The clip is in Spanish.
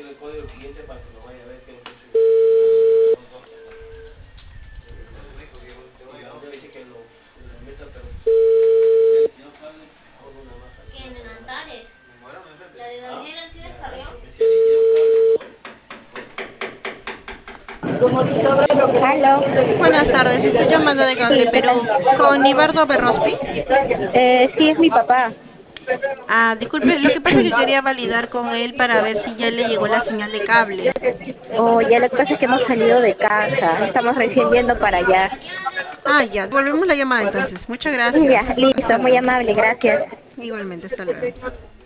¿Quién? ¿En Antares? ¿La de Daniela sí descarrió? Aló. Buenas tardes, estoy llamando de Sí, Cable ¿qué Perú con Ibardo Berrospi. Sí, es mi papá. Disculpe, lo que pasa es que quería validar con él para ver si ya le llegó la señal de cable. Oh, ya lo que pasa es que hemos salido de casa. Estamos recién yendo para allá. Ya, volvemos la llamada entonces. Muchas Ya, gracias. listo, Hasta muy luego. amable, gracias. Igualmente, hasta luego.